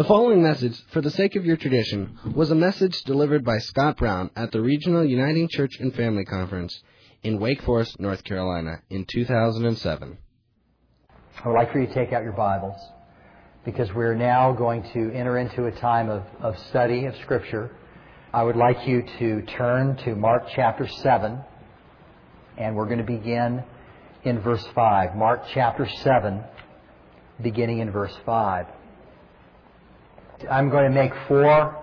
The following message, For the Sake of Your Tradition, was a message delivered by Scott Brown at the Regional Uniting Church and Family Conference in Wake Forest, North Carolina in 2007. I would like for you to take out your Bibles because we're now going to enter into a time of study of Scripture. I would like you to turn to Mark chapter 7, and we're going to begin in verse 5. Mark chapter 7, beginning in verse 5. I'm going to make 4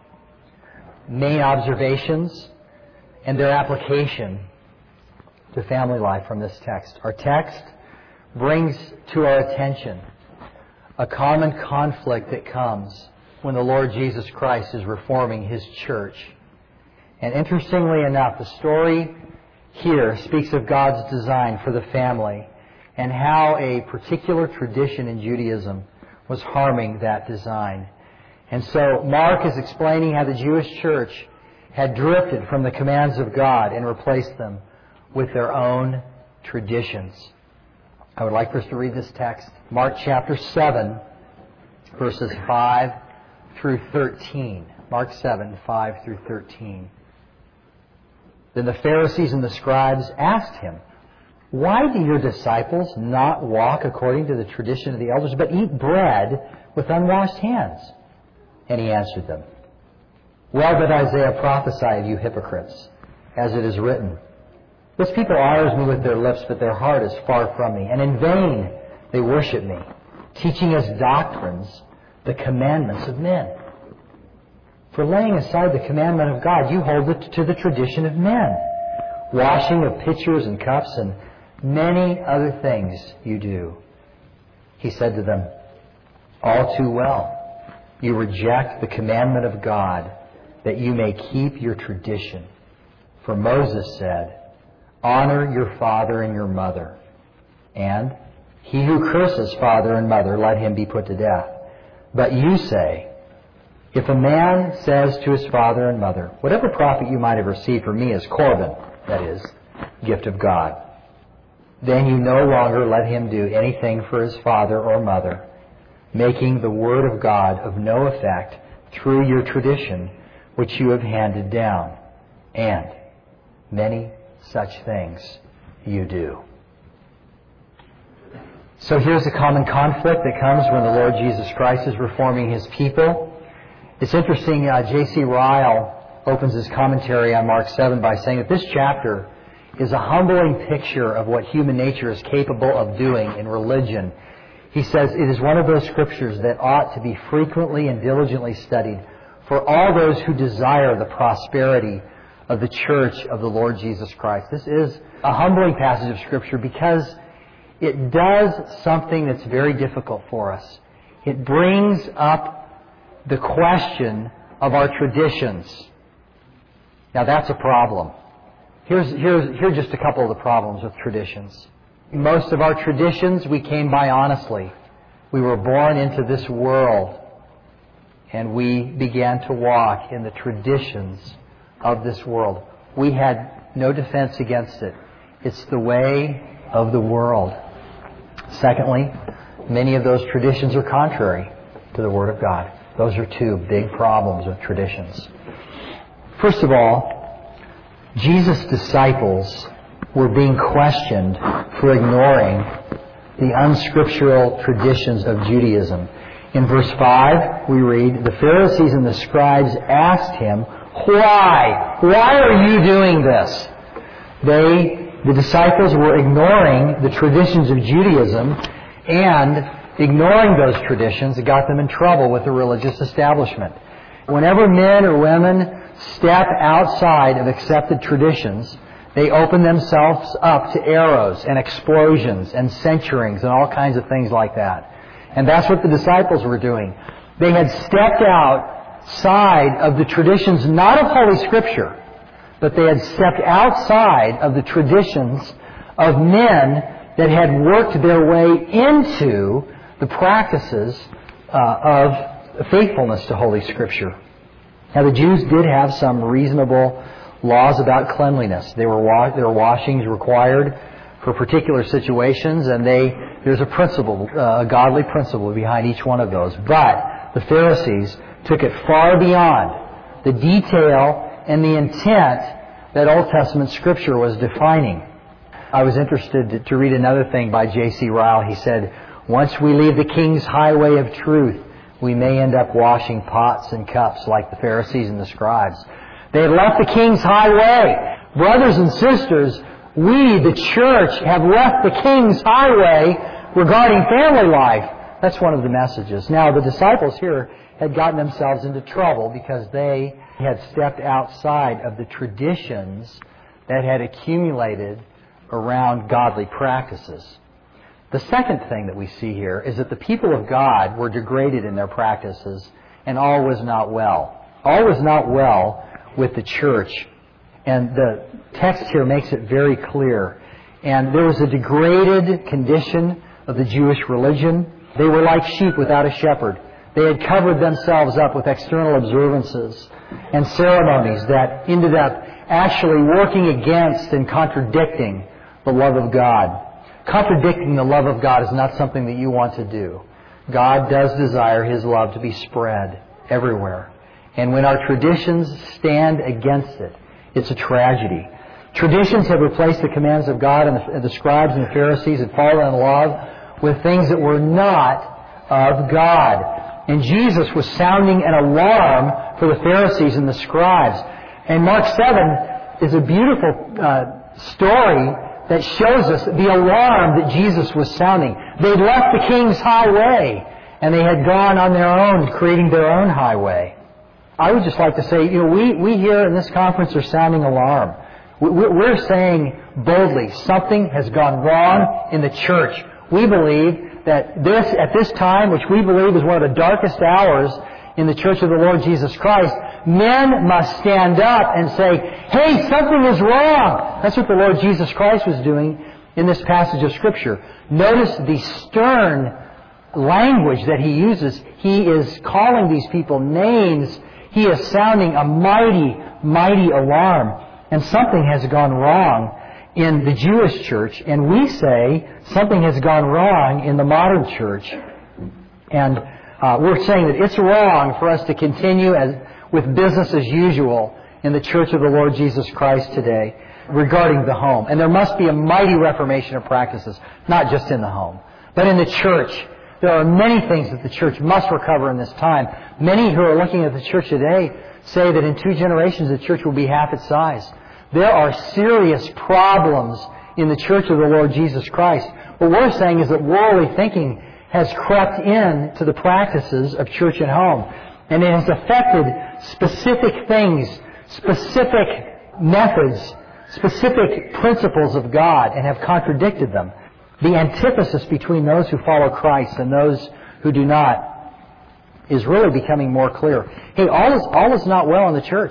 main observations and their application to family life from this text. Our text brings to our attention a common conflict that comes when the Lord Jesus Christ is reforming His church. And interestingly enough, the story here speaks of God's design for the family and how a particular tradition in Judaism was harming that design. And so Mark is explaining how the Jewish church had drifted from the commands of God and replaced them with their own traditions. I would like for us to read this text. Mark chapter 7, verses 5 through 13. Mark 7, 5 through 13. Then the Pharisees and the scribes asked Him, "Why do your disciples not walk according to the tradition of the elders, but eat bread with unwashed hands?" And He answered them, "Well did Isaiah prophesy of you hypocrites, as it is written, 'This people honors me with their lips, but their heart is far from me. And in vain they worship me, teaching as doctrines the commandments of men.' For laying aside the commandment of God, you hold it to the tradition of men. Washing of pitchers and cups and many other things you do." He said to them, "All too well. You reject the commandment of God that you may keep your tradition. For Moses said, 'Honor your father and your mother,' and 'He who curses father and mother, let him be put to death.' But you say, 'If a man says to his father and mother, whatever profit you might have received from me is Corban,' that is, gift of God, then you no longer let him do anything for his father or mother, making the word of God of no effect through your tradition which you have handed down. And many such things you do." So here's a common conflict that comes when the Lord Jesus Christ is reforming His people. It's interesting, J.C. Ryle opens his commentary on Mark 7 by saying that this chapter is a humbling picture of what human nature is capable of doing in religion. He says it is one of those scriptures that ought to be frequently and diligently studied for all those who desire the prosperity of the church of the Lord Jesus Christ. This is a humbling passage of Scripture because it does something that's very difficult for us. It brings up the question of our traditions. Now that's a problem. Here are just a couple of the problems with traditions. Most of our traditions we came by honestly. We were born into this world and we began to walk in the traditions of this world. We had no defense against it. It's the way of the world. Secondly, many of those traditions are contrary to the Word of God. Those are 2 big problems with traditions. First of all, Jesus' disciples were being questioned for ignoring the unscriptural traditions of Judaism. In verse 5, we read, "The Pharisees and the scribes asked Him, 'Why? Why are you doing this?'" The disciples were ignoring the traditions of Judaism, and ignoring those traditions got them in trouble with the religious establishment. Whenever men or women step outside of accepted traditions, they open themselves up to arrows and explosions and censurings and all kinds of things like that. And that's what the disciples were doing. They had stepped outside of the traditions, not of Holy Scripture, but they had stepped outside of the traditions of men that had worked their way into the practices of faithfulness to Holy Scripture. Now the Jews did have some reasonable laws about cleanliness. There were washings required for particular situations, and there's a principle, a godly principle behind each one of those. But the Pharisees, took it far beyond the detail and the intent that Old Testament Scripture was defining. I was interested to read another thing by J.C. Ryle. He said, once we leave the King's highway of truth, we may end up washing pots and cups like the Pharisees and the scribes. They had left the King's highway. Brothers and sisters, we, the church, have left the King's highway regarding family life. That's one of the messages. Now, the disciples here had gotten themselves into trouble because they had stepped outside of the traditions that had accumulated around godly practices. The second thing that we see here is that the people of God were degraded in their practices, and all was not well. All was not well with the church. And the text here makes it very clear. And there was a degraded condition of the Jewish religion. They were like sheep without a shepherd. They had covered themselves up with external observances and ceremonies that ended up actually working against and contradicting the love of God. Contradicting the love of God is not something that you want to do. God does desire His love to be spread everywhere. And when our traditions stand against it, it's a tragedy. Traditions have replaced the commands of God, and the scribes and the Pharisees had fallen in love with things that were not of God. And Jesus was sounding an alarm for the Pharisees and the scribes. And Mark 7 is a beautiful story that shows us the alarm that Jesus was sounding. They'd left the King's highway, and they had gone on their own, creating their own highway. I would just like to say, we here in this conference are sounding alarm. We're saying boldly, something has gone wrong in the church. We believe that at this time, which we believe is one of the darkest hours in the Church of the Lord Jesus Christ, men must stand up and say, hey, something is wrong. That's what the Lord Jesus Christ was doing in this passage of Scripture. Notice the stern language that He uses. He is calling these people names. He is sounding a mighty, mighty alarm. And something has gone wrong in the Jewish church. And we say something has gone wrong in the modern church. And we're saying that it's wrong for us to continue with business as usual in the Church of the Lord Jesus Christ today regarding the home. And there must be a mighty reformation of practices, not just in the home, but in the church. There are many things that the church must recover in this time. Many who are looking at the church today say that in 2 generations the church will be half its size. There are serious problems in the Church of the Lord Jesus Christ. What we're saying is that worldly thinking has crept in to the practices of church and home. And it has affected specific things, specific methods, specific principles of God, and have contradicted them. The antithesis between those who follow Christ and those who do not is really becoming more clear. Hey, all is not well in the church.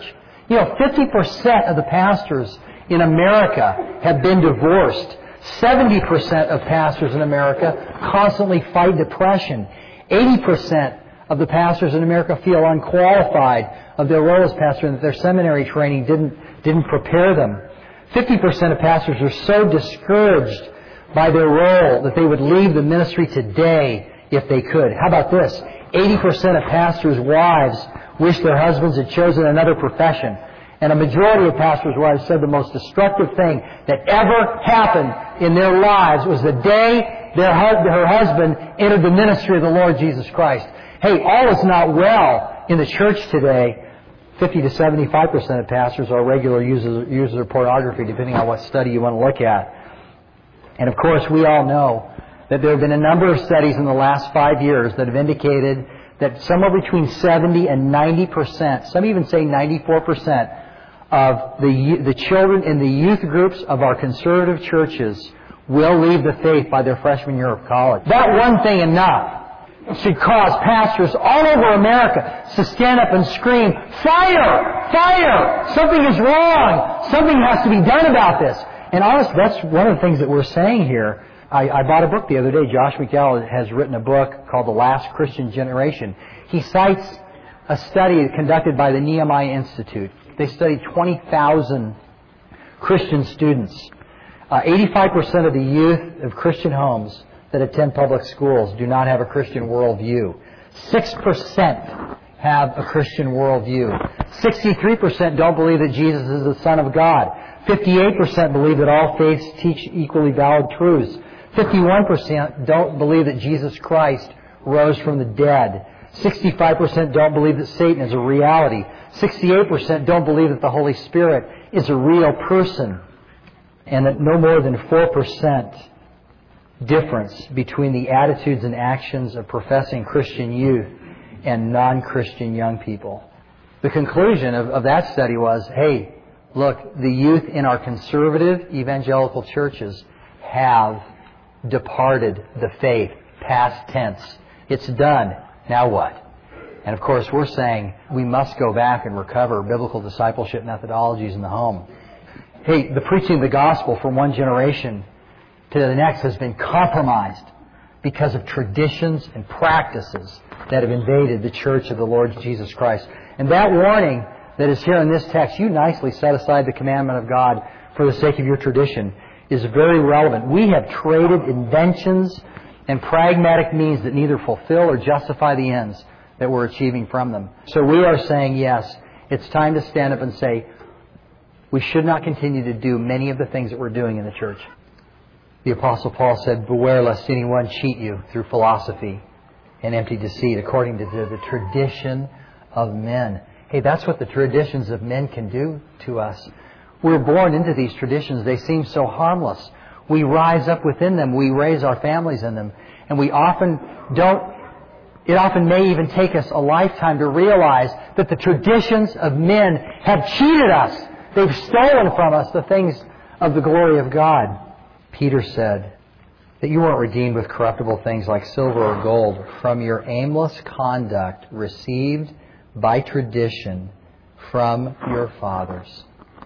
50% of the pastors in America have been divorced. 70% of pastors in America constantly fight depression. 80% of the pastors in America feel unqualified of their role as pastor and that their seminary training didn't prepare them. 50% of pastors are so discouraged by their role that they would leave the ministry today if they could. How about this? 80% of pastors' wives wish their husbands had chosen another profession. And a majority of pastors' wives said the most destructive thing that ever happened in their lives was the day her husband entered the ministry of the Lord Jesus Christ. Hey, all is not well in the church today. 50 to 75% of pastors are regular users of pornography, depending on what study you want to look at. And of course, we all know that there have been a number of studies in the last 5 years that have indicated that somewhere between 70 and 90%, some even say 94%, of the children in the youth groups of our conservative churches will leave the faith by their freshman year of college. That one thing enough should cause pastors all over America to stand up and scream, "Fire! Fire! Something is wrong! Something has to be done about this." And honestly, that's one of the things that we're saying here. I bought a book the other day. Josh McDowell has written a book called The Last Christian Generation. He cites a study conducted by the Nehemiah Institute. They studied 20,000 Christian students. 85% of the youth of Christian homes that attend public schools do not have a Christian worldview. 6% have a Christian worldview. 63% don't believe that Jesus is the Son of God. 58% believe that all faiths teach equally valid truths. 51% don't believe that Jesus Christ rose from the dead. 65% don't believe that Satan is a reality. 68% don't believe that the Holy Spirit is a real person. And that no more than 4% difference between the attitudes and actions of professing Christian youth and non-Christian young people. The conclusion of that study was, hey, look, the youth in our conservative evangelical churches have departed the faith, past tense. It's done. Now what? And of course, we're saying we must go back and recover biblical discipleship methodologies in the home. Hey, the preaching of the gospel from one generation to the next has been compromised because of traditions and practices that have invaded the church of the Lord Jesus Christ. And that warning that is here in this text, you nicely set aside the commandment of God for the sake of your tradition, is very relevant. We have traded inventions and pragmatic means that neither fulfill or justify the ends that we're achieving from them. So we are saying, yes, it's time to stand up and say, we should not continue to do many of the things that we're doing in the church. The Apostle Paul said, beware lest anyone cheat you through philosophy and empty deceit, according to the tradition of men. Hey, that's what the traditions of men can do to us. We're born into these traditions. They seem so harmless. We rise up within them. We raise our families in them. And we often don't... It often may even take us a lifetime to realize that the traditions of men have cheated us. They've stolen from us the things of the glory of God. Peter said that you weren't redeemed with corruptible things like silver or gold from your aimless conduct received by tradition from your fathers.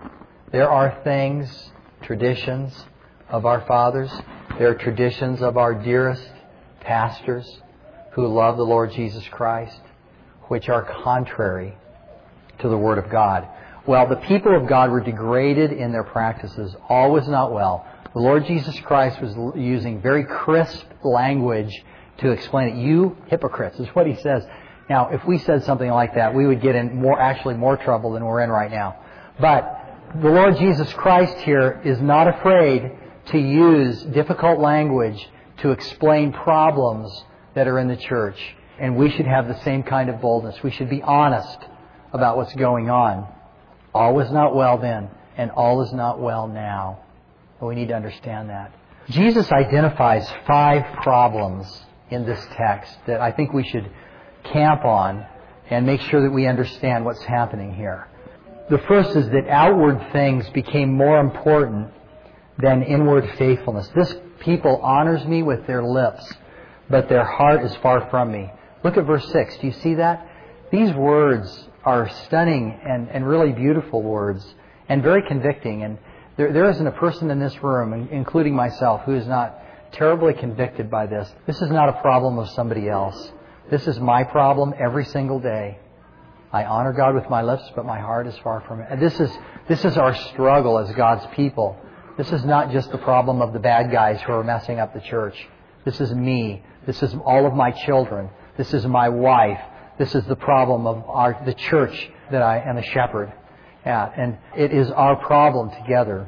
There are things, traditions of our fathers. There are traditions of our dearest pastors who love the Lord Jesus Christ, which are contrary to the Word of God. Well, the people of God were degraded in their practices. All was not well. The Lord Jesus Christ was using very crisp language to explain it. You hypocrites is what He says. Now, if we said something like that, we would get in more trouble than we're in right now. But the Lord Jesus Christ here is not afraid to use difficult language to explain problems that are in the church. And we should have the same kind of boldness. We should be honest about what's going on. All was not well then, and all is not well now. But we need to understand that. Jesus identifies 5 problems in this text that I think we should camp on and make sure that we understand what's happening here. The first is that outward things became more important than inward faithfulness. This people honors me with their lips, but their heart is far from me. Look at verse 6. Do you see that? These words are stunning and really beautiful words and very convicting. And there isn't a person in this room, including myself, who is not terribly convicted by this. This is not a problem of somebody else. This is my problem every single day. I honor God with my lips, but my heart is far from it. And this is our struggle as God's people. This is not just the problem of the bad guys who are messing up the church. This is me. This is all of my children. This is my wife. This is the problem of the church that I am a shepherd at. And it is our problem together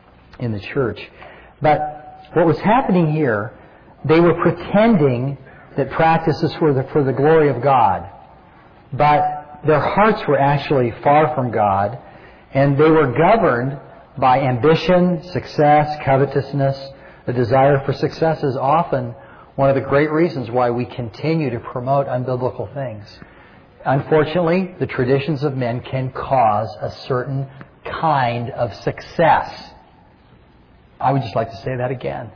in the church. But what was happening here, they were pretending that practices were for the glory of God. But their hearts were actually far from God, and they were governed by ambition, success, covetousness. The desire for success is often one of the great reasons why we continue to promote unbiblical things. Unfortunately, the traditions of men can cause a certain kind of success. I would just like to say that again.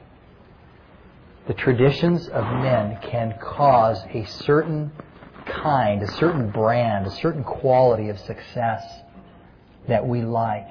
The traditions of men can cause a certain kind, a certain brand, a certain quality of success that we like.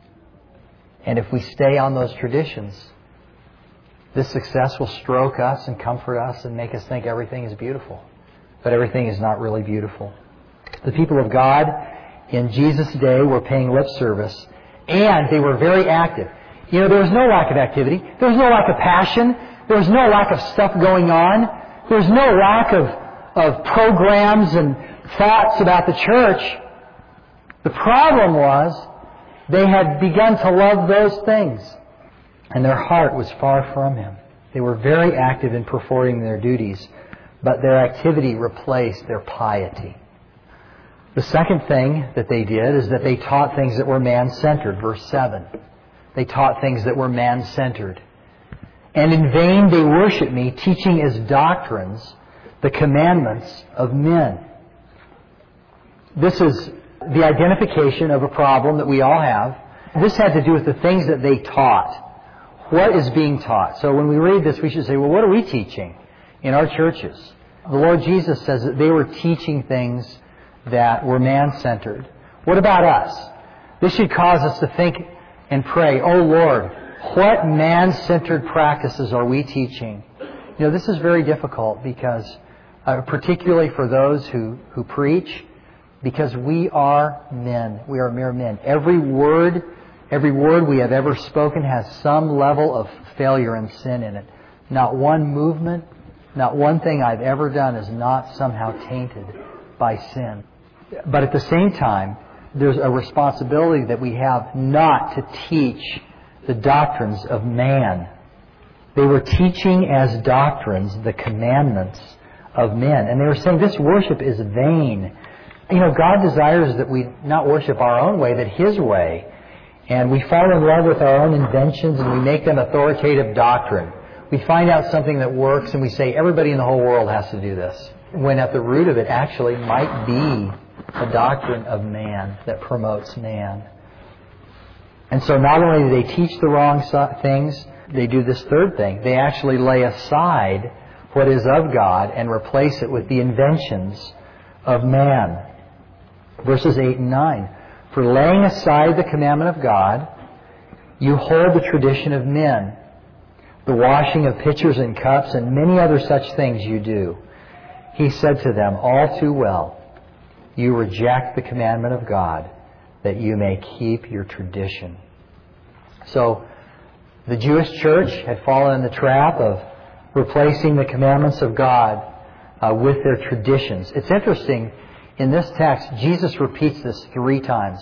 And if we stay on those traditions, this success will stroke us and comfort us and make us think everything is beautiful. But everything is not really beautiful. The people of God in Jesus' day were paying lip service, and they were very active. You know, there was no lack of activity. There was no lack of passion. There was no lack of stuff going on. There was no lack of programs and thoughts about the church. The problem was they had begun to love those things, and their heart was far from Him. They were very active in performing their duties, but their activity replaced their piety. The second thing that they did is that they taught things that were man-centered. Verse 7. They taught things that were man-centered. And in vain they worship me, teaching as doctrines the commandments of men. This is the identification of a problem that we all have. This had to do with the things that they taught. What is being taught? So when we read this, we should say, well, what are we teaching in our churches? The Lord Jesus says that they were teaching things that were man-centered. What about us? This should cause us to think and pray, oh Lord, what man-centered practices are we teaching? You know, this is very difficult because, particularly for those who preach, because we are men. We are mere men. Every word we have ever spoken has some level of failure and sin in it. Not one movement, not one thing I've ever done is not somehow tainted by sin. But at the same time, there's a responsibility that we have not to teach the doctrines of man. They were teaching as doctrines the commandments of men. And they were saying this worship is vain. You know, God desires that we not worship our own way, but His way. And we fall in love with our own inventions and we make them authoritative doctrine. We find out something that works and we say everybody in the whole world has to do this. When at the root of it actually might be a doctrine of man that promotes man. And so not only do they teach the wrong things, they do this third thing. They actually lay aside what is of God and replace it with the inventions of man. Verses 8 and 9. For laying aside the commandment of God, you hold the tradition of men, the washing of pitchers and cups, and many other such things you do. He said to them, all too well, you reject the commandment of God, that you may keep your tradition. So, the Jewish church had fallen in the trap of replacing the commandments of God with their traditions. It's interesting, in this text, Jesus repeats this 3 times.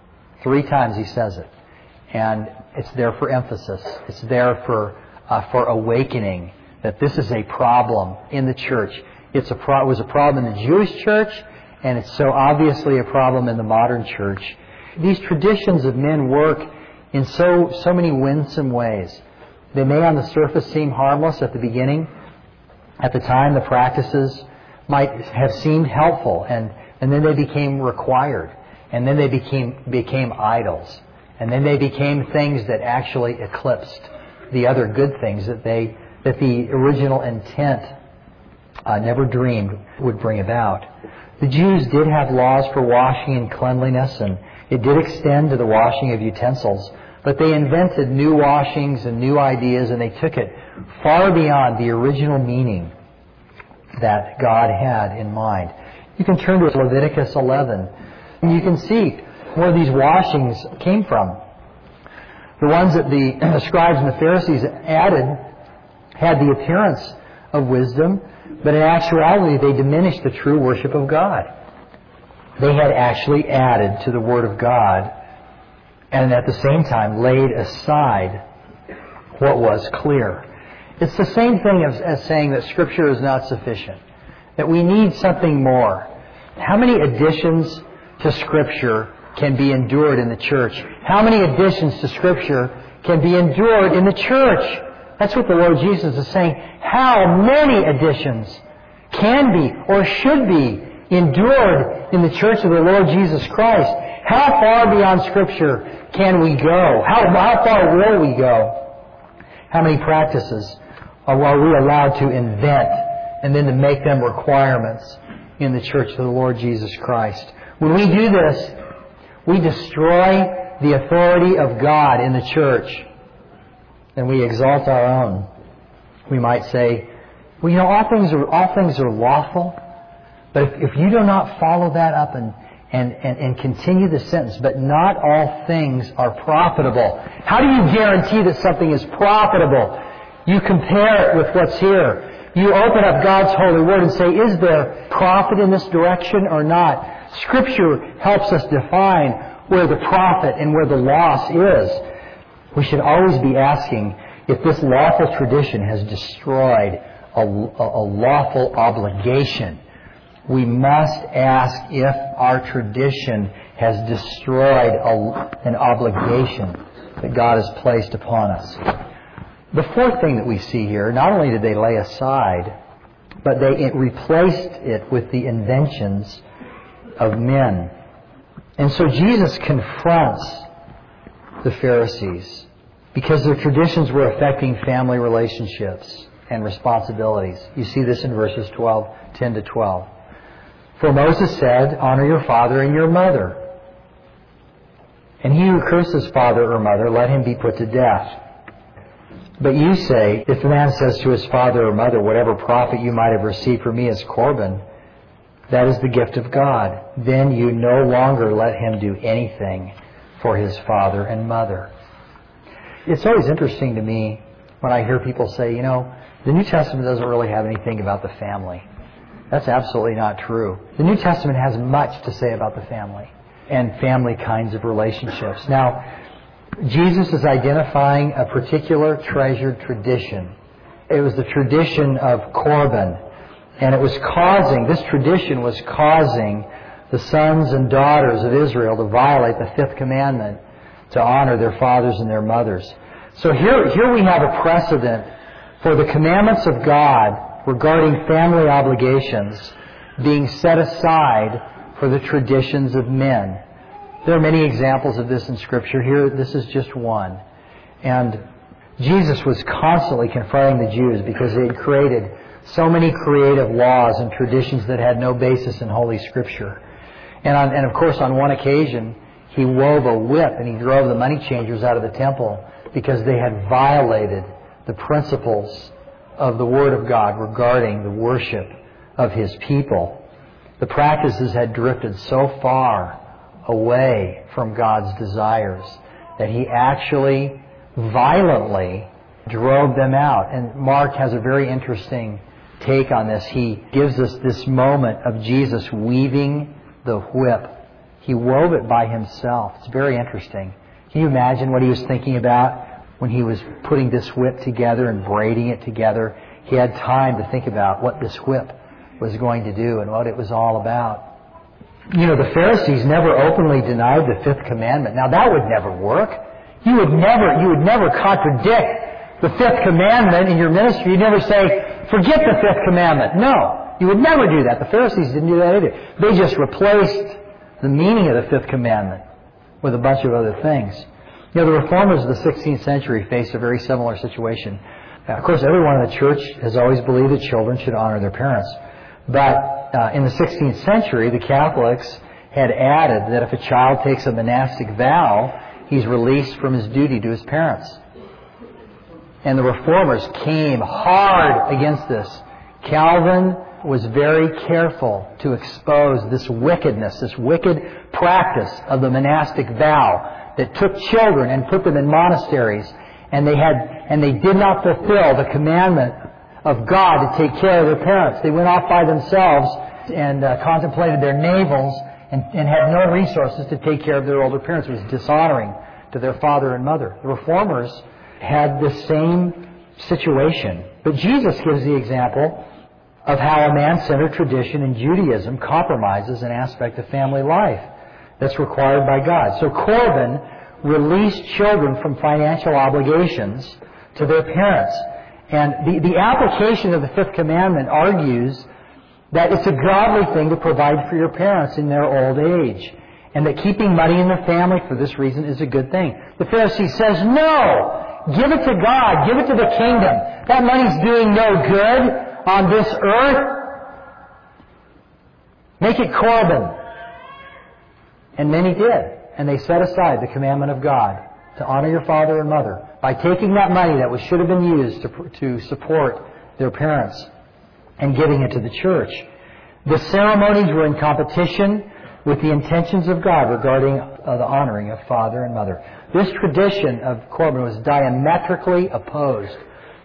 3 times He says it. And it's there for emphasis. It's there for awakening that this is a problem in the church. It was a problem in the Jewish church, and it's so obviously a problem in the modern church. These traditions of men work in so many winsome ways. They may on the surface seem harmless at the beginning. At the time, the practices might have seemed helpful, and then they became required. And then they became idols. And then they became things that actually eclipsed the other good things that the original intent never dreamed would bring about. The Jews did have laws for washing and cleanliness, and it did extend to the washing of utensils. But they invented new washings and new ideas, and they took it far beyond the original meaning that God had in mind. You can turn to Leviticus 11, and you can see where these washings came from. The ones that the scribes and the Pharisees added had the appearance of wisdom, but in actuality they diminished the true worship of God. They had actually added to the Word of God and at the same time laid aside what was clear. It's the same thing as saying that Scripture is not sufficient, that we need something more. How many additions to Scripture can be endured in the church? How many additions to Scripture can be endured in the church? That's what the Lord Jesus is saying. How many additions can be or should be endured in the church of the Lord Jesus Christ? How far beyond Scripture can we go? How far will we go? How many practices are we allowed to invent and then to make them requirements in the church of the Lord Jesus Christ? When we do this, we destroy the authority of God in the church, and we exalt our own. We might say, well, you know, all things are lawful, but if you do not follow that up and continue the sentence, but not all things are profitable. How do you guarantee that something is profitable? You compare it with what's here. You open up God's holy word and say, is there profit in this direction or not? Scripture helps us define where the profit and where the loss is. We should always be asking if this lawful tradition has destroyed a lawful obligation. We must ask if our tradition has destroyed an obligation that God has placed upon us. The fourth thing that we see here, not only did they lay aside, but they replaced it with the inventions of men. And so Jesus confronts the Pharisees because their traditions were affecting family relationships and responsibilities. You see this in verses 10 to 12. For Moses said, honor your father and your mother. And he who curses father or mother, let him be put to death. But you say, if a man says to his father or mother, whatever profit you might have received from me as Corban, that is the gift of God, then you no longer let him do anything for his father and mother. It's always interesting to me when I hear people say, the New Testament doesn't really have anything about the family. That's absolutely not true. The New Testament has much to say about the family and family kinds of relationships. Now, Jesus is identifying a particular treasured tradition. It was the tradition of Corban. And this tradition was causing the sons and daughters of Israel to violate the fifth commandment, to honor their fathers and their mothers. So here we have a precedent for the commandments of God regarding family obligations being set aside for the traditions of men. There are many examples of this in Scripture. Here, this is just one. And Jesus was constantly confronting the Jews because they had created so many creative laws and traditions that had no basis in Holy Scripture. And of course, on one occasion, he wove a whip and he drove the money changers out of the temple because they had violated the principles of the Word of God regarding the worship of His people. The practices had drifted so far away from God's desires that He actually violently drove them out. And Mark has a very interesting take on this. He gives us this moment of Jesus weaving the whip. He wove it by himself. It's very interesting. Can you imagine what he was thinking about when he was putting this whip together and braiding it together? He had time to think about what this whip was going to do and what it was all about. The Pharisees never openly denied the fifth commandment. Now that would never work. You would never contradict the fifth commandment in your ministry. You'd never say, forget the fifth commandment. No, you would never do that. The Pharisees didn't do that either. They just replaced the meaning of the fifth commandment with a bunch of other things. The Reformers of the 16th century faced a very similar situation. Of course, everyone in the church has always believed that children should honor their parents. But in the 16th century, the Catholics had added that if a child takes a monastic vow, he's released from his duty to his parents. And the Reformers came hard against this. Calvin was very careful to expose this wickedness, this wicked practice of the monastic vow that took children and put them in monasteries, and they did not fulfill the commandment of God to take care of their parents. They went off by themselves and contemplated their navels and had no resources to take care of their older parents. It was dishonoring to their father and mother. The Reformers had the same situation. But Jesus gives the example of how a man-centered tradition in Judaism compromises an aspect of family life that's required by God. So Corban released children from financial obligations to their parents. And the application of the fifth commandment argues that it's a godly thing to provide for your parents in their old age, and that keeping money in the family for this reason is a good thing. The Pharisee says, no! Give it to God. Give it to the kingdom. That money's doing no good on this earth. Make it Corban. And many did. And they set aside the commandment of God to honor your father and mother by taking that money that should have been used to support their parents and giving it to the church. The ceremonies were in competition with the intentions of God regarding the honoring of father and mother. This tradition of Corban was diametrically opposed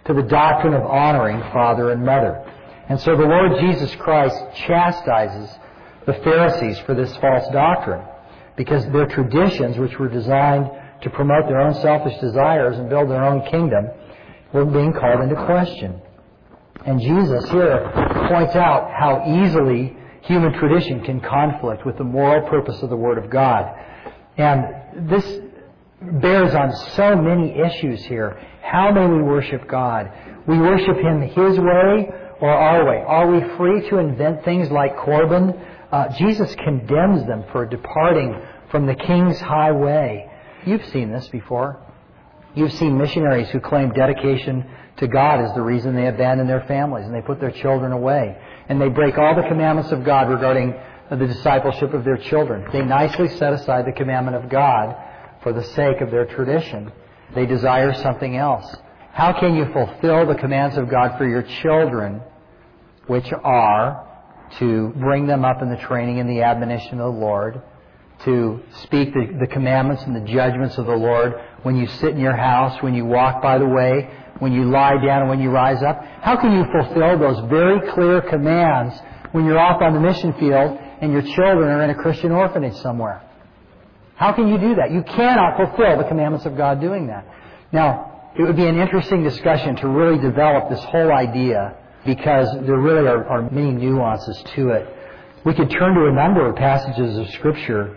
to the doctrine of honoring father and mother. And so the Lord Jesus Christ chastises the Pharisees for this false doctrine, because their traditions, which were designed to promote their own selfish desires and build their own kingdom, were being called into question. And Jesus here points out how easily human tradition can conflict with the moral purpose of the Word of God. And this bears on so many issues here. How may we worship God? We worship Him His way or our way? Are we free to invent things like Corban? Jesus condemns them for departing from the King's high way. You've seen this before. You've seen missionaries who claim dedication to God is the reason they abandon their families and they put their children away. And they break all the commandments of God regarding the discipleship of their children. They nicely set aside the commandment of God for the sake of their tradition. They desire something else. How can you fulfill the commands of God for your children, which are to bring them up in the training and the admonition of the Lord, to speak the commandments and the judgments of the Lord when you sit in your house, when you walk by the way, when you lie down and when you rise up? How can you fulfill those very clear commands when you're off on the mission field and your children are in a Christian orphanage somewhere? How can you do that? You cannot fulfill the commandments of God doing that. Now, it would be an interesting discussion to really develop this whole idea, because there really are many nuances to it. We could turn to a number of passages of Scripture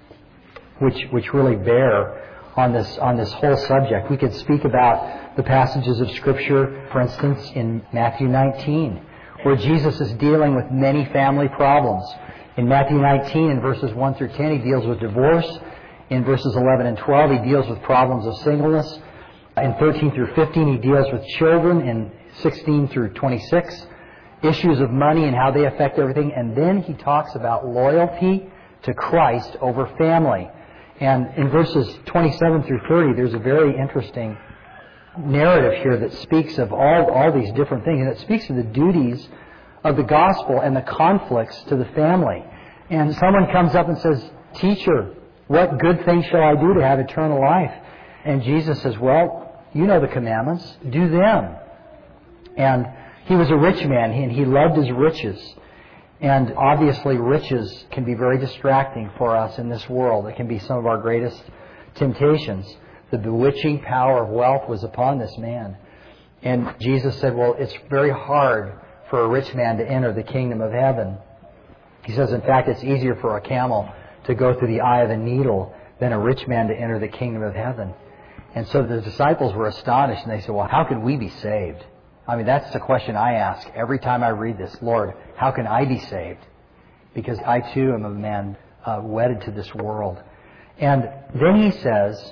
which really bear on this whole subject. We could speak about the passages of Scripture, for instance, in Matthew 19, where Jesus is dealing with many family problems. In Matthew 19, in verses 1 through 10, He deals with divorce. In verses 11 and 12, He deals with problems of singleness. In 13 through 15, He deals with children. In 16 through 26, issues of money and how they affect everything. And then He talks about loyalty to Christ over family. And in verses 27 through 30, there's a very interesting narrative here that speaks of all these different things. And it speaks of the duties of the gospel and the conflicts to the family. And someone comes up and says, "Teacher, what good thing shall I do to have eternal life?" And Jesus says, "Well, you know the commandments. Do them." And he was a rich man, and he loved his riches. And obviously, riches can be very distracting for us in this world. It can be some of our greatest temptations. The bewitching power of wealth was upon this man. And Jesus said, well, it's very hard for a rich man to enter the kingdom of heaven. He says, in fact, it's easier for a camel to go through the eye of a needle than a rich man to enter the kingdom of heaven. And so the disciples were astonished, and they said, well, how can we be saved? I mean, that's the question I ask every time I read this. Lord, how can I be saved? Because I too am a man wedded to this world. And then he says,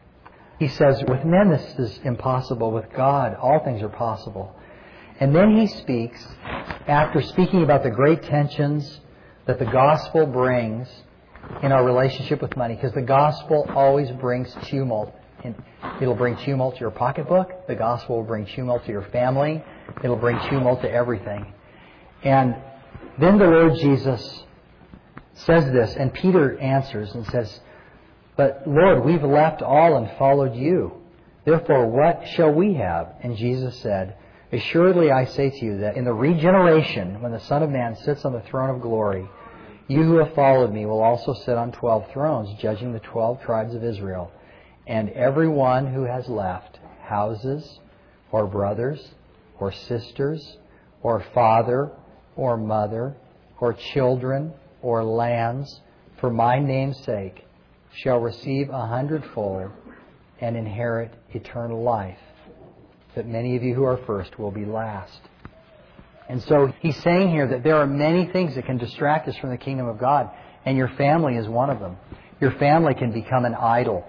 with men this is impossible. With God, all things are possible. And then he speaks, after speaking about the great tensions that the gospel brings in our relationship with money, because the gospel always brings tumult. It'll bring tumult to your pocketbook. The gospel will bring tumult to your family. It'll bring tumult to everything. And then the Lord Jesus says this, and Peter answers and says, "But Lord, we've left all and followed you. Therefore, what shall we have?" And Jesus said, "Assuredly I say to you that in the regeneration, when the Son of Man sits on the throne of glory, you who have followed me will also sit on 12 thrones, judging the 12 tribes of Israel. And everyone who has left houses, or brothers, or sisters, or father, or mother, or children, or lands, for my name's sake, shall receive 100-fold and inherit eternal life. But many of you who are first will be last." And so he's saying here that there are many things that can distract us from the kingdom of God, and your family is one of them. Your family can become an idol.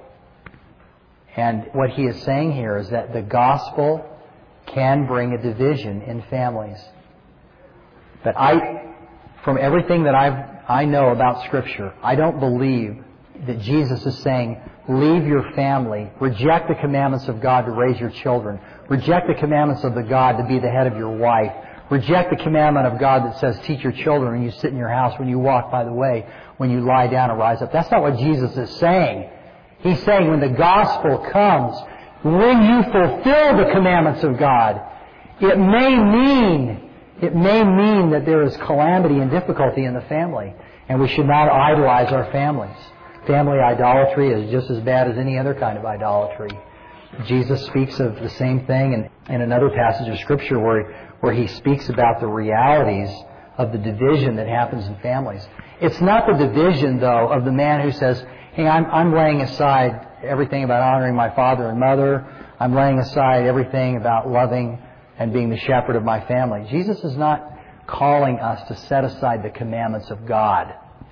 And what he is saying here is that the gospel can bring a division in families. But from everything that I know about Scripture, I don't believe that Jesus is saying, leave your family, reject the commandments of God to raise your children, reject the commandments of the God to be the head of your wife, reject the commandment of God that says teach your children when you sit in your house, when you walk by the way, when you lie down and rise up. That's not what Jesus is saying. He's saying when the gospel comes, When you fulfill the commandments of God, it may mean that there is calamity and difficulty in the family, and we should not idolize our families. Family idolatry is just as bad as any other kind of idolatry. Jesus speaks of the same thing in another passage of Scripture where He speaks about the realities of the division that happens in families. It's not the division, though, of the man who says, hey, I'm laying aside everything about honoring my father and mother. I'm laying aside everything about loving and being the shepherd of my family. Jesus is not calling us to set aside the commandments of God.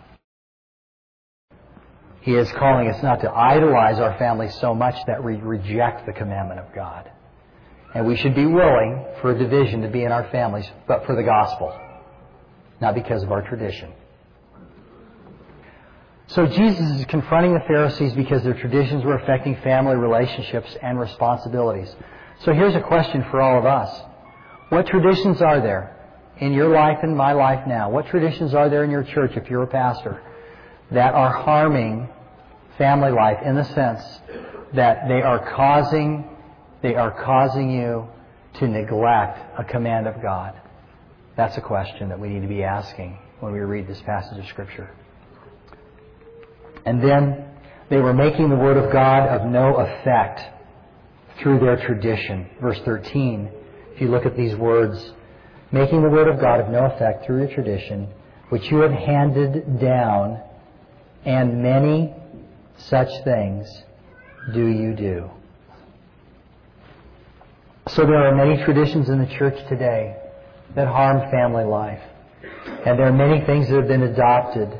He is calling us not to idolize our family so much that we reject the commandment of God. And we should be willing for a division to be in our families, but for the gospel, not because of our tradition. So Jesus is confronting the Pharisees because their traditions were affecting family relationships and responsibilities. So here's a question for all of us. What traditions are there in your life and my life now? What traditions are there in your church, if you're a pastor, that are harming family life in the sense that they are causing you to neglect a command of God? That's a question that we need to be asking when we read this passage of Scripture. And then they were making the Word of God of no effect through their tradition. Verse 13, if you look at these words, making the Word of God of no effect through your tradition, which you have handed down, and many such things do you do. So there are many traditions in the church today that harm family life. And there are many things that have been adopted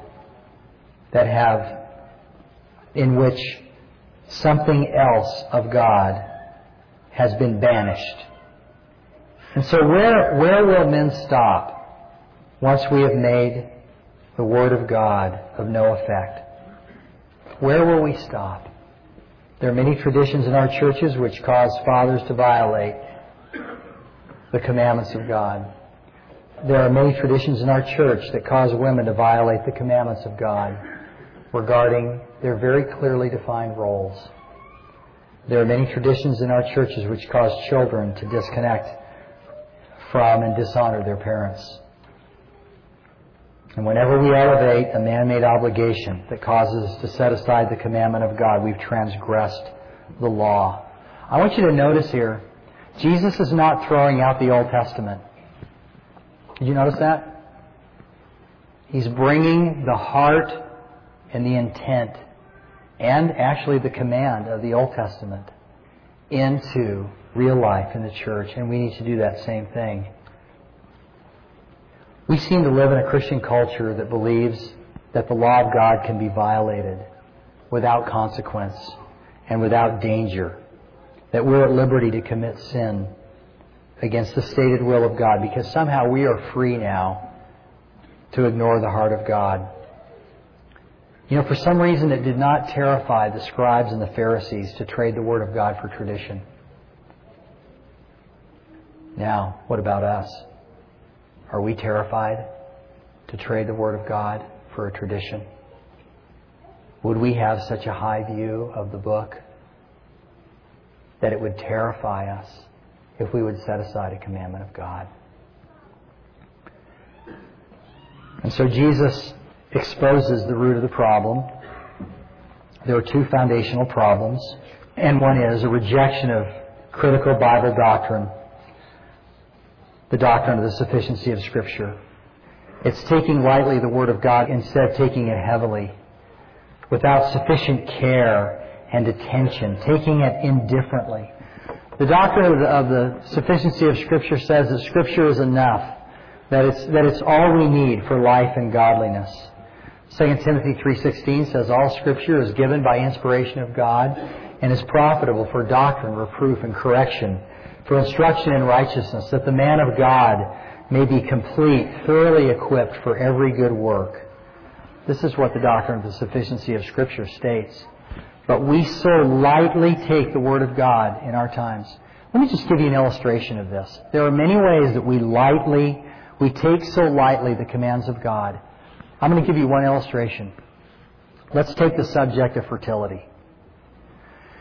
in which something else of God has been banished. And so where will men stop once we have made the Word of God of no effect? Where will we stop? There are many traditions in our churches which cause fathers to violate the commandments of God. There are many traditions in our church that cause women to violate the commandments of God regarding their very clearly defined roles. There are many traditions in our churches which cause children to disconnect from and dishonor their parents. And whenever we elevate a man-made obligation that causes us to set aside the commandment of God, we've transgressed the law. I want you to notice here, Jesus is not throwing out the Old Testament. Did you notice that? He's bringing the heart and the intent and actually the command of the Old Testament into real life in the church, and we need to do that same thing. We seem to live in a Christian culture that believes that the law of God can be violated without consequence and without danger, that we're at liberty to commit sin against the stated will of God because somehow we are free now to ignore the heart of God. You know, for some reason it did not terrify the scribes and the Pharisees to trade the Word of God for tradition. Now, what about us? Are we terrified to trade the Word of God for a tradition? Would we have such a high view of the book that it would terrify us if we would set aside a commandment of God? And so Jesus exposes the root of the problem. There are two foundational problems, and one is a rejection of critical Bible doctrine, the doctrine of the sufficiency of Scripture. It's taking lightly the Word of God instead of taking it heavily, without sufficient care and attention, taking it indifferently. The doctrine of the sufficiency of Scripture says that Scripture is enough, that it's all we need for life and godliness. 2 Timothy 3:16 says, all Scripture is given by inspiration of God and is profitable for doctrine, reproof, and correction, for instruction in righteousness, that the man of God may be complete, thoroughly equipped for every good work. This is what the doctrine of the sufficiency of Scripture states. But we so lightly take the Word of God in our times. Let me just give you an illustration of this. There are many ways that we take so lightly the commands of God. I'm going to give you one illustration. Let's take the subject of fertility.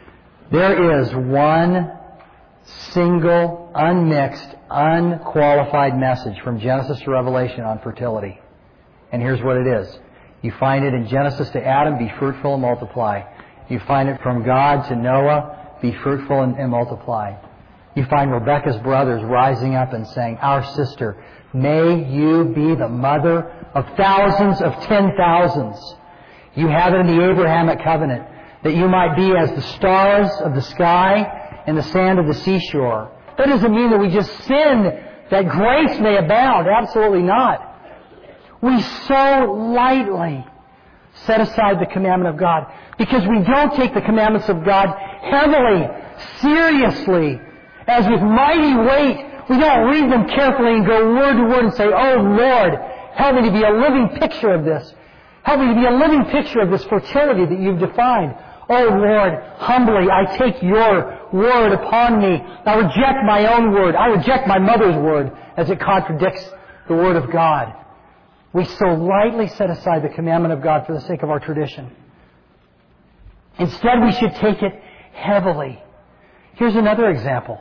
There is one single, unmixed, unqualified message from Genesis to Revelation on fertility. And here's what it is. You find it in Genesis to Adam, be fruitful and multiply. You find it from God to Noah, be fruitful and multiply. You find Rebekah's brothers rising up and saying, our sister, may you be the mother of thousands of 10,000s. You have it in the Abrahamic covenant, that you might be as the stars of the sky and the sand of the seashore. That doesn't mean that we just sin that grace may abound. Absolutely not. We so lightly set aside the commandment of God because we don't take the commandments of God heavily, seriously, as with mighty weight. We don't read them carefully and go word to word and say, oh Lord, help me to be a living picture of this. Help me to be a living picture of this fertility that you've defined. Oh Lord, humbly I take your word upon me. I reject my own word. I reject my mother's word as it contradicts the word of God. We so lightly set aside the commandment of God for the sake of our tradition. Instead, we should take it heavily. Here's another example.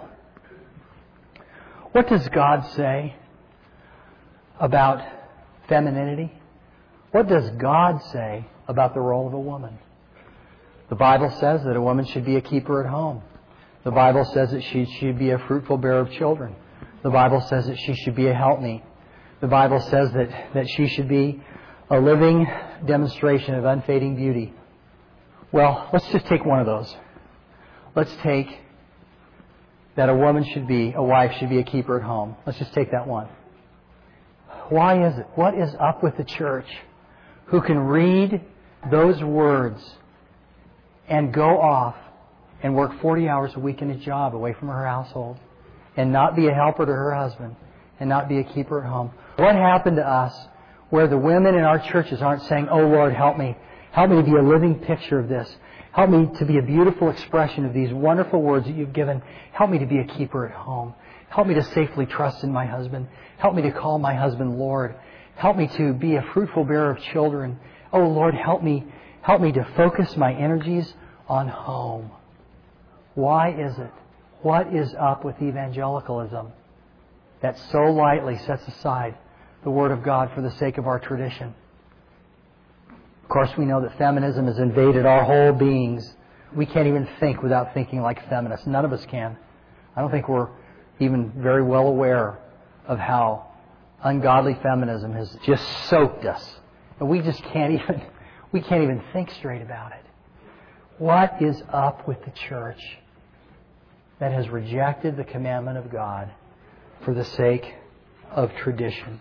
What does God say about femininity? What does God say about the role of a woman? The Bible says that a woman should be a keeper at home. The Bible says that she should be a fruitful bearer of children. The Bible says that she should be a helpmeet. The Bible says that she should be a living demonstration of unfading beauty. Well, let's just take one of those. Let's take that a wife should be a keeper at home. Let's just take that one. Why is it? What is up with the church who can read those words and go off and work 40 hours a week in a job away from her household and not be a helper to her husband and not be a keeper at home? What happened to us where the women in our churches aren't saying, oh Lord, help me. Help me to be a living picture of this. Help me to be a beautiful expression of these wonderful words that you've given. Help me to be a keeper at home. Help me to safely trust in my husband. Help me to call my husband Lord. Help me to be a fruitful bearer of children. Oh Lord, help me to focus my energies on home. Why is it? What is up with evangelicalism that so lightly sets aside the Word of God for the sake of our tradition? Of course, we know that feminism has invaded our whole beings. We can't even think without thinking like feminists. None of us can. I don't think we're even very well aware of how ungodly feminism has just soaked us. And we just can't even think straight about it. What is up with the church that has rejected the commandment of God for the sake of tradition?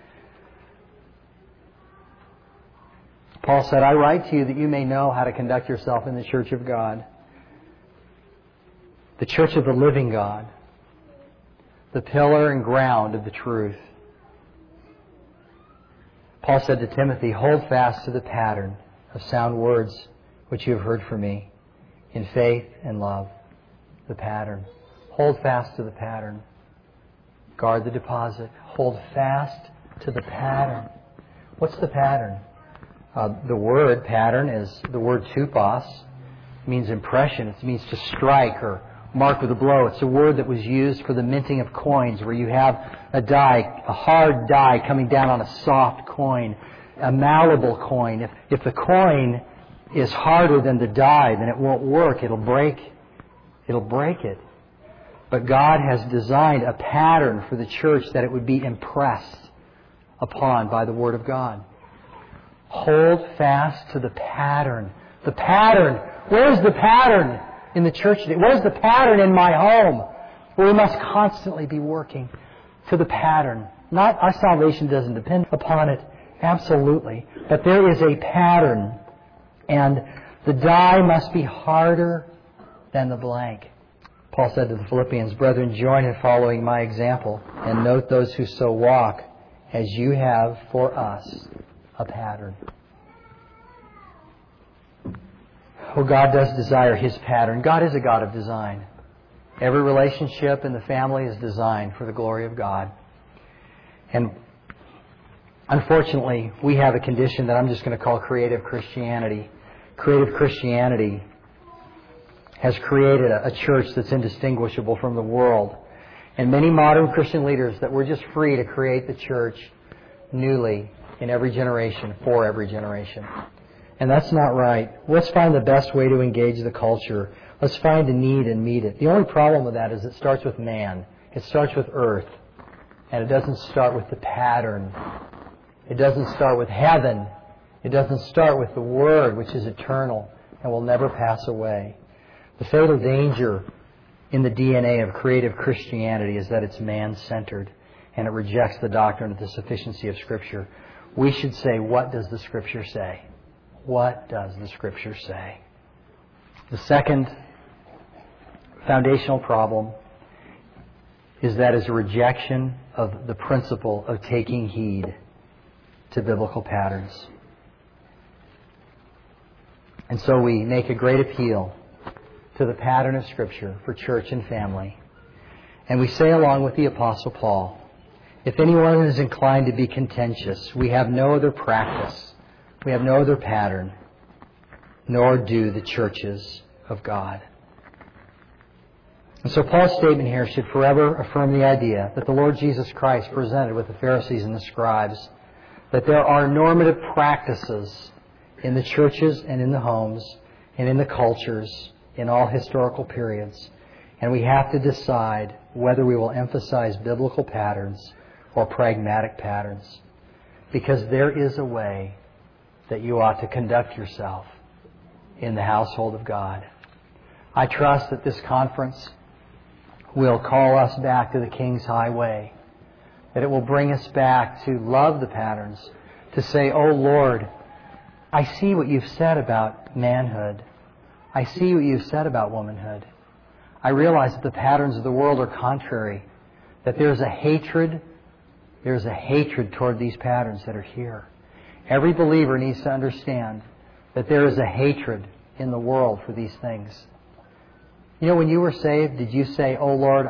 Paul said, I write to you that you may know how to conduct yourself in the church of God, the church of the living God, the pillar and ground of the truth. Paul said to Timothy, hold fast to the pattern of sound words which you have heard from me in faith and love. The pattern. Hold fast to the pattern. Guard the deposit. Hold fast to the pattern. What's the pattern? The word pattern is the word tupos. It means impression. It means to strike or mark with a blow. It's a word that was used for the minting of coins, where you have a die, a hard die coming down on a soft coin, a malleable coin. If the coin is harder than the die, then it won't work. It'll break it. But God has designed a pattern for the church that it would be impressed upon by the Word of God. Hold fast to the pattern. The pattern. Where's the pattern in the church today? Where's the pattern in my home? Well, we must constantly be working to the pattern. Not our salvation doesn't depend upon it, absolutely. But there is a pattern. And the die must be harder than the blank. Paul said to the Philippians, brethren, join in following my example, and note those who so walk as you have for us a pattern. Oh, God does desire His pattern. God is a God of design. Every relationship in the family is designed for the glory of God. And unfortunately, we have a condition that I'm just going to call creative Christianity. Creative Christianity has created a church that's indistinguishable from the world. And many modern Christian leaders that we're just free to create the church newly in every generation, for every generation. And that's not right. Let's find the best way to engage the culture. Let's find a need and meet it. The only problem with that is it starts with man. It starts with earth. And it doesn't start with the pattern. It doesn't start with heaven. It doesn't start with the Word, which is eternal and will never pass away. The fatal danger in the DNA of creative Christianity is that it's man-centered and it rejects the doctrine of the sufficiency of Scripture. We should say, what does the Scripture say? What does the Scripture say? The second foundational problem is that is a rejection of the principle of taking heed to biblical patterns. And so we make a great appeal to the pattern of Scripture for church and family. And we say along with the Apostle Paul, if anyone is inclined to be contentious, we have no other practice, we have no other pattern, nor do the churches of God. And so Paul's statement here should forever affirm the idea that the Lord Jesus Christ presented with the Pharisees and the scribes, that there are normative practices in the churches and in the homes and in the cultures in all historical periods. And we have to decide whether we will emphasize biblical patterns or pragmatic patterns. Because there is a way that you ought to conduct yourself in the household of God. I trust that this conference will call us back to the King's Highway, that it will bring us back to love the patterns, to say, oh Lord, I see what you've said about manhood. I see what you've said about womanhood. I realize that the patterns of the world are contrary, that there's a hatred toward these patterns that are here. Every believer needs to understand that there is a hatred in the world for these things. You know, when you were saved, did you say, oh Lord,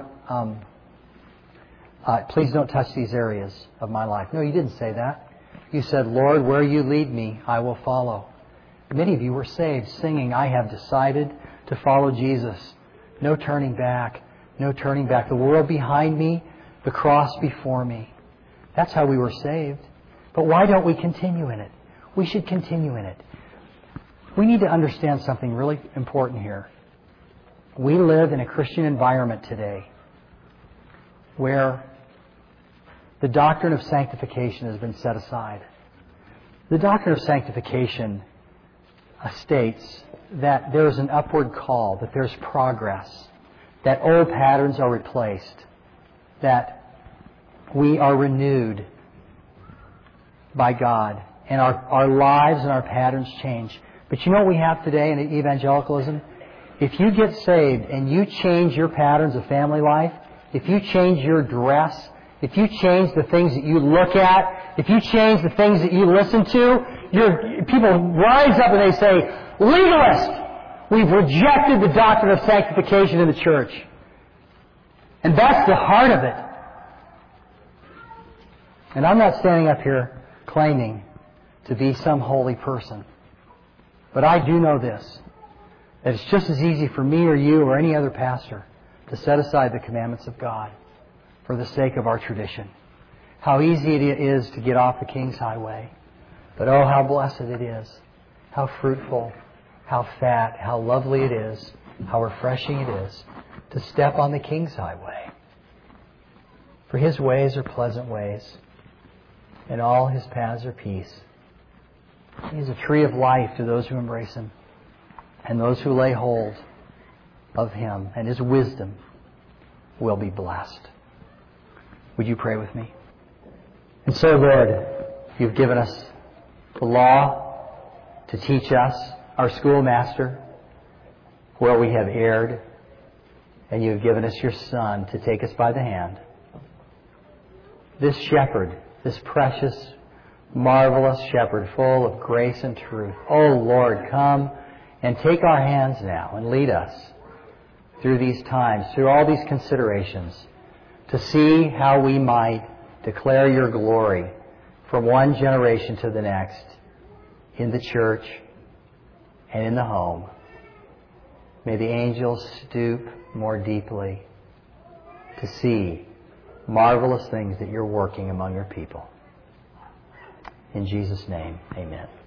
please don't touch these areas of my life? No, you didn't say that. You said, Lord, where you lead me, I will follow. Many of you were saved singing, I have decided to follow Jesus. No turning back. No turning back. The world behind me, the cross before me. That's how we were saved. But why don't we continue in it? We should continue in it. We need to understand something really important here. We live in a Christian environment today where the doctrine of sanctification has been set aside. The doctrine of sanctification states that there is an upward call, that there's progress, that old patterns are replaced, that we are renewed by God, and our lives and our patterns change. But you know what we have today in evangelicalism? If you get saved and you change your patterns of family life, if you change your dress, if you change the things that you look at, if you change the things that you listen to, people rise up and they say, legalist! We've rejected the doctrine of sanctification in the church. And that's the heart of it. And I'm not standing up here claiming to be some holy person. But I do know this, that it's just as easy for me or you or any other pastor to set aside the commandments of God for the sake of our tradition. How easy it is to get off the King's Highway. But oh, how blessed it is. How fruitful, how fat, how lovely it is, how refreshing it is to step on the King's Highway. For His ways are pleasant ways, and all His paths are peace. He is a tree of life to those who embrace Him, and those who lay hold of Him and His wisdom will be blessed. Would you pray with me? And so, Lord, You've given us the law to teach us, our schoolmaster, where we have erred, and You've given us Your Son to take us by the hand. This shepherd, this precious, marvelous shepherd, full of grace and truth. Oh, Lord, come and take our hands now and lead us through these times, through all these considerations, to see how we might declare Your glory from one generation to the next in the church and in the home May the angels stoop more deeply to see marvelous things that you're working among your people. In Jesus' name, amen.